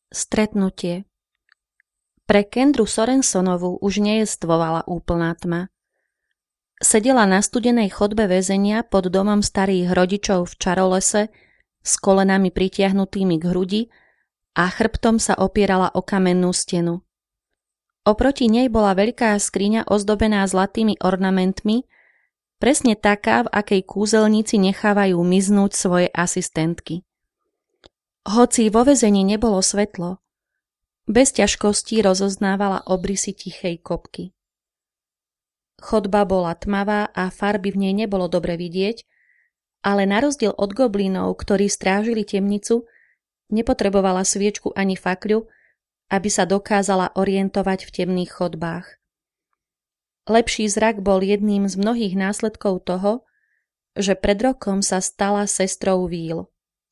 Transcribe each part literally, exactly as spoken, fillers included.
Stretnutie. Pre Kendru Sorensonovú už nejestvovala úplná tma. Sedela na studenej chodbe väzenia pod domom starých rodičov v Čarolese s kolenami pritiahnutými k hrudi a chrbtom sa opierala o kamennú stenu. Oproti nej bola veľká skriňa ozdobená zlatými ornamentmi, presne taká, v akej kúzelníci nechávajú miznúť svoje asistentky. Hoci vo väzení nebolo svetlo, bez ťažkostí rozoznávala obrysy tichej kopky. Chodba bola tmavá a farby v nej nebolo dobre vidieť, ale na rozdiel od goblínov, ktorí strážili temnicu, nepotrebovala sviečku ani fakľu, aby sa dokázala orientovať v temných chodbách. Lepší zrak bol jedným z mnohých následkov toho, že pred rokom sa stala sestrou Will.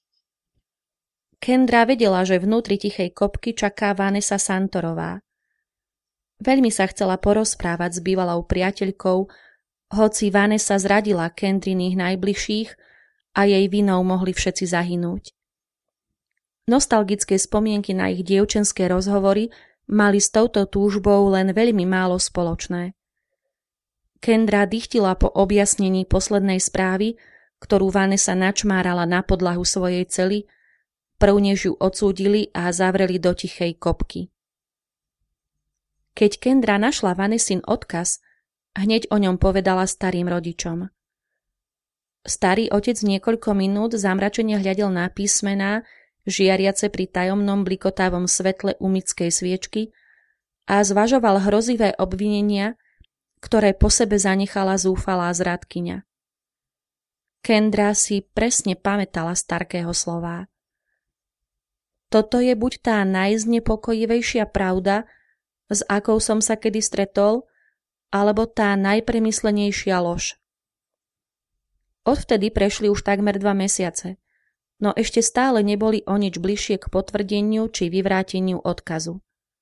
Kendra vedela, že vnútri tichej kopky čaká Vanessa Santorová. Veľmi sa chcela porozprávať s bývalou priateľkou, hoci Vanessa zradila Kendriných najbližších a jej vinou mohli všetci zahynúť. Nostalgické spomienky na ich dievčenské rozhovory mali s touto túžbou len veľmi málo spoločné. Kendra dychtila po objasnení poslednej správy, ktorú Vanessa načmárala na podlahu svojej cely, prv než ju odsúdili a zavreli do tichej kopky. Keď Kendra našla Vanessin odkaz, hneď o ňom povedala starým rodičom. Starý otec niekoľko minút zamračene hľadel na písmená, žiariace pri tajomnom blikotavom svetle umyckej sviečky a zvažoval hrozivé obvinenia, ktoré po sebe zanechala zúfalá zradkyňa. Kendra si presne pamätala starkého slová. Toto je buď tá najznepokojivejšia pravda, s akou som sa kedy stretol, alebo tá najpremyslenejšia lož. Odvtedy prešli už takmer dva mesiace, no ešte stále neboli o nič bližšie k potvrdeniu či vyvráteniu odkazu.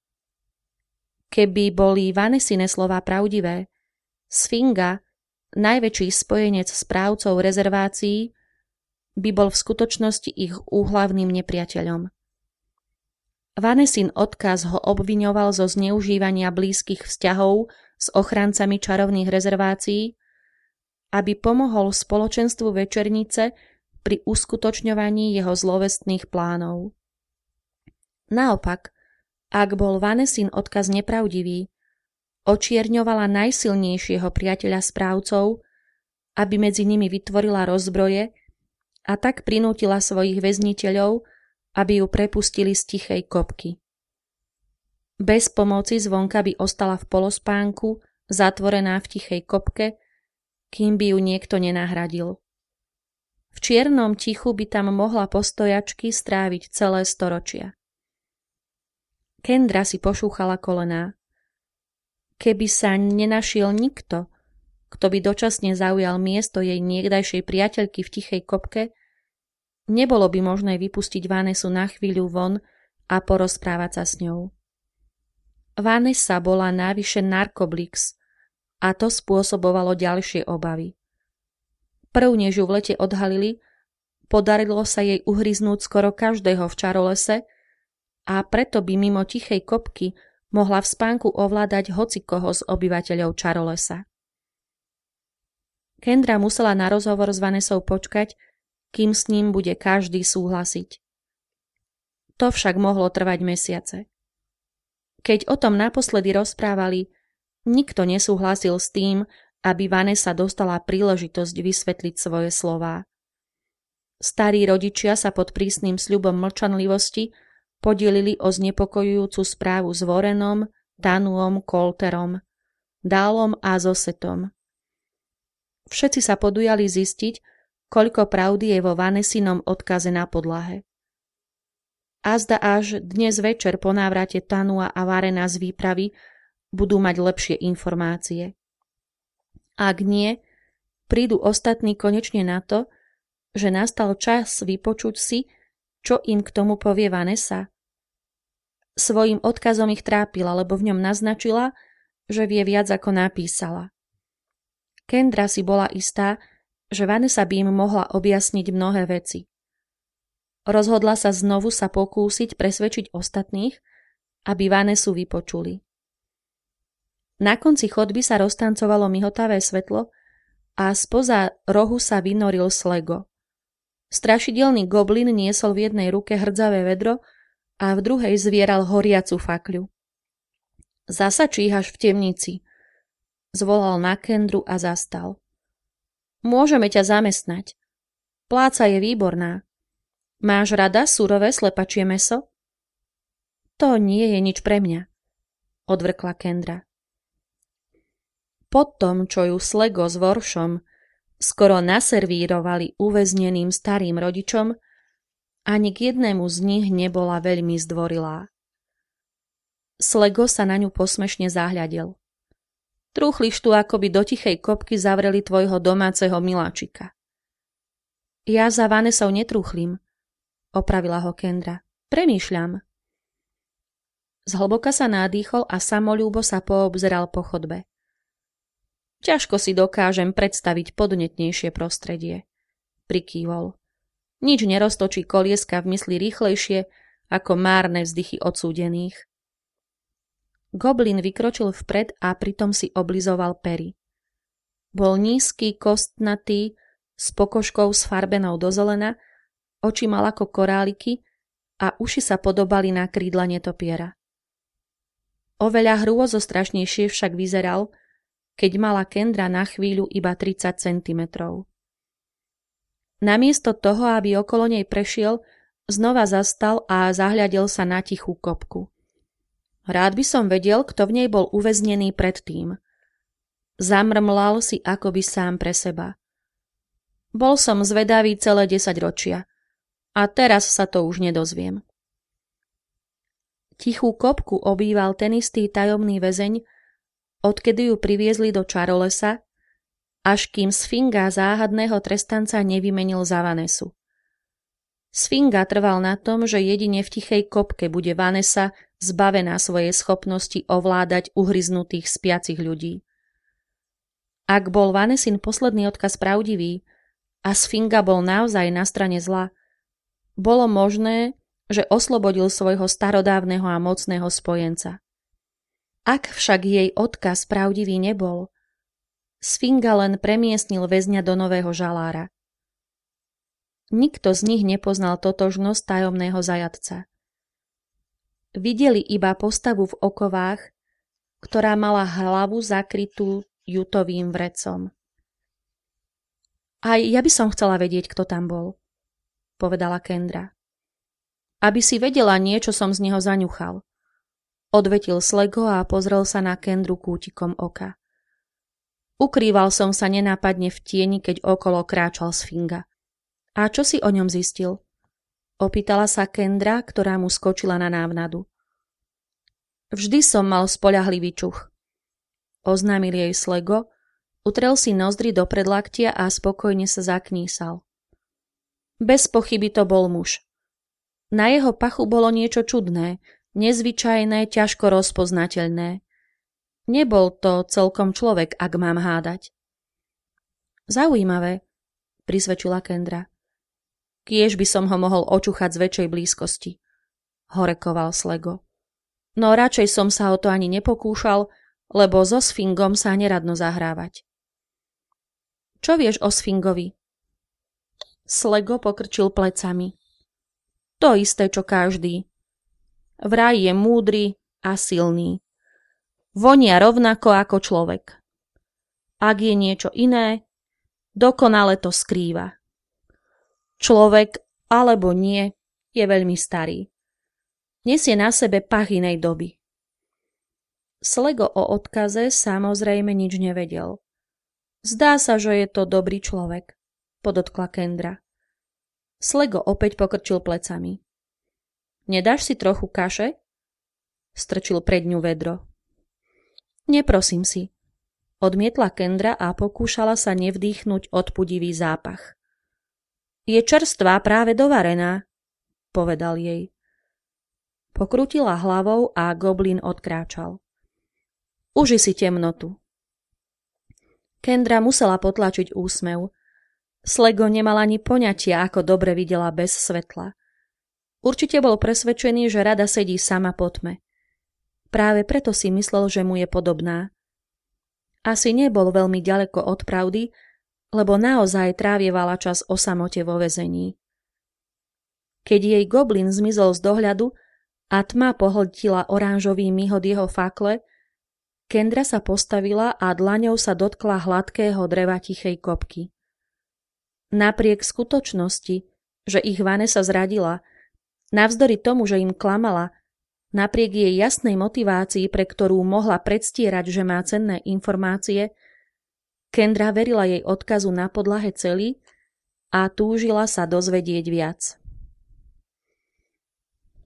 Keby boli Vanessine slová pravdivé, Sfinga, najväčší spojenec správcov rezervácií, by bol v skutočnosti ich úhlavným nepriateľom. Vanessin odkaz ho obviňoval zo zneužívania blízkych vzťahov s ochrancami čarovných rezervácií, aby pomohol spoločenstvu Večernice pri uskutočňovaní jeho zlovestných plánov. Naopak, ak bol Vanessin odkaz nepravdivý, očierňovala najsilnejšieho priateľa správcov, aby medzi nimi vytvorila rozbroje a tak prinútila svojich väzniteľov, aby ju prepustili z tichej kopky. Bez pomoci zvonka by ostala v polospánku, zatvorená v tichej kopke, kým by ju niekto nenahradil. V čiernom tichu by tam mohla postojačky stráviť celé storočia. Kendra si pošúchala kolená. Keby sa nenašiel nikto, kto by dočasne zaujal miesto jej niekdajšej priateľky v tichej kopke, nebolo by možné vypustiť Vanessu na chvíľu von a porozprávať sa s ňou. Vanessa bola návyše narkoblix a to spôsobovalo ďalšie obavy. Prv než ju v lete odhalili, podarilo sa jej uhryznúť skoro každého v Čarolese a preto by mimo tichej kopky mohla v spánku ovládať hocikoho z obyvateľov Čarolesa. Kendra musela na rozhovor s Vanessou počkať, kým s ním bude každý súhlasiť. To však mohlo trvať mesiace. Keď o tom naposledy rozprávali, nikto nesúhlasil s tým, aby Vanessa dostala príležitosť vysvetliť svoje slová. Starí rodičia sa pod prísnym sľubom mlčanlivosti podielili o znepokojujúcu správu s Warrenom, Tanuom, Colterom, Dálom a Zosetom. Všetci sa podujali zistiť, koľko pravdy je vo Vanessinom odkaze na podlahe. Azda až dnes večer po návrate Tanua a Warrena z výpravy budú mať lepšie informácie. Ak nie, prídu ostatní konečne na to, že nastal čas vypočuť si, čo im k tomu povie Vanessa. Svojím odkazom ich trápila, lebo v ňom naznačila, že vie viac ako napísala. Kendra si bola istá, že Vanessa by im mohla objasniť mnohé veci. Rozhodla sa znovu sa pokúsiť presvedčiť ostatných, aby Vanesu vypočuli. Na konci chodby sa roztancovalo mihotavé svetlo a spoza rohu sa vynoril Slego. Strašidelný goblin niesol v jednej ruke hrdzavé vedro a v druhej zvieral horiacu fakľu. Zasa číhaš v temnici, zvolal na Kendru a zastal. Môžeme ťa zamestnať. Pláca je výborná. Máš rada surové slepačie mäso? To nie je nič pre mňa, odvrkla Kendra. Potom, čo ju Slego s Voršom skoro naservírovali uväzneným starým rodičom, ani k jednému z nich nebola veľmi zdvorilá. Slego sa na ňu posmešne zahľadel. Trúchliš tu, akoby do tichej kopky zavreli tvojho domáceho miláčika. Ja za Vanesou netrúchlim, opravila ho Kendra. Premýšľam. Zhlboka sa nádýchol a samoľúbo sa poobzeral po chodbe. Ťažko si dokážem predstaviť podnetnejšie prostredie, prikývol. Nič neroztočí kolieska v mysli rýchlejšie ako márne vzdychy odsúdených. Goblin vykročil vpred a pritom si oblizoval pery. Bol nízky, kostnatý, s pokožkou sfarbenou do zelena, oči mal ako koráliky a uši sa podobali na krídla netopiera. Oveľa hrôzostrašnejšie však vyzeral, keď mala Kendra na chvíľu iba tridsať centimetrov. Namiesto toho, aby okolo nej prešiel, znova zastal a zahľadel sa na tichú kopku. Rád by som vedel, kto v nej bol uväznený predtým. Zamrmlal si akoby sám pre seba. Bol som zvedavý celé desaťročia a teraz sa to už nedozviem. Tichú kopku obýval ten istý tajomný väzeň, odkedy ju priviezli do čarolesa, až kým Sfinga záhadného trestanca nevymenil za Vanesu. Sfinga trval na tom, že jedine v tichej kopke bude Vanesa zbavená svojej schopnosti ovládať uhryznutých spiacich ľudí. Ak bol Vanesin posledný odkaz pravdivý a Sfinga bol naozaj na strane zla, bolo možné, že oslobodil svojho starodávneho a mocného spojenca. Ak však jej odkaz pravdivý nebol, Sfinga len premiestnil väzňa do nového žalára. Nikto z nich nepoznal totožnosť tajomného zajatca. Videli iba postavu v okovách, ktorá mala hlavu zakrytú jutovým vrecom. Aj ja by som chcela vedieť, kto tam bol, povedala Kendra. Aby si vedela, niečo som z neho zaňuchal. Odvetil Slego a pozrel sa na Kendru kútikom oka. Ukrýval som sa nenápadne v tieni, keď okolo kráčal Sfinga. A čo si o ňom zistil? Opýtala sa Kendra, ktorá mu skočila na návnadu. Vždy som mal spoľahlivý čuch. Oznámil jej Slego, utrel si nozdry do predlaktia a spokojne sa zaknísal. Bez pochyby to bol muž. Na jeho pachu bolo niečo čudné, nezvyčajné, ťažko rozpoznateľné. Nebol to celkom človek, ak mám hádať. Zaujímavé, prisvedčila Kendra. Kiež by som ho mohol očúchať z väčšej blízkosti, horekoval Slego. No radšej som sa o to ani nepokúšal, lebo so Sfingom sa neradno zahrávať. Čo vieš o Sfingovi? Slego pokrčil plecami. To isté, čo každý. Vraj je múdry a silný. Vonia rovnako ako človek. Ak je niečo iné, dokonale to skrýva. Človek, alebo nie, je veľmi starý. Nesie na sebe pach inej doby. Slego o odkaze samozrejme nič nevedel. Zdá sa, že je to dobrý človek, podotkla Kendra. Slego opäť pokrčil plecami. Nedáš si trochu kaše? Strčil pred ňu vedro. Neprosím si, odmietla Kendra a pokúšala sa nevdýchnuť odpudivý zápach. Je čerstvá, práve dovarená, povedal jej. Pokrútila hlavou a goblin odkráčal. Uži si temnotu. Kendra musela potlačiť úsmev. Slego nemal ani poňatia, ako dobre videla bez svetla. Určite bol presvedčený, že rada sedí sama po tme. Práve preto si myslel, že mu je podobná. Asi nebol veľmi ďaleko od pravdy, lebo naozaj trávievala čas o samote vo väzení. Keď jej goblin zmizol z dohľadu a tma pohltila oranžový mihot jeho fakle, Kendra sa postavila a dlaňou sa dotkla hladkého dreva tichej kopky. Napriek skutočnosti, že ich Vanessa zradila, navzdory tomu, že im klamala, napriek jej jasnej motivácii, pre ktorú mohla predstierať, že má cenné informácie, Kendra verila jej odkazu na podlahe cely a túžila sa dozvedieť viac.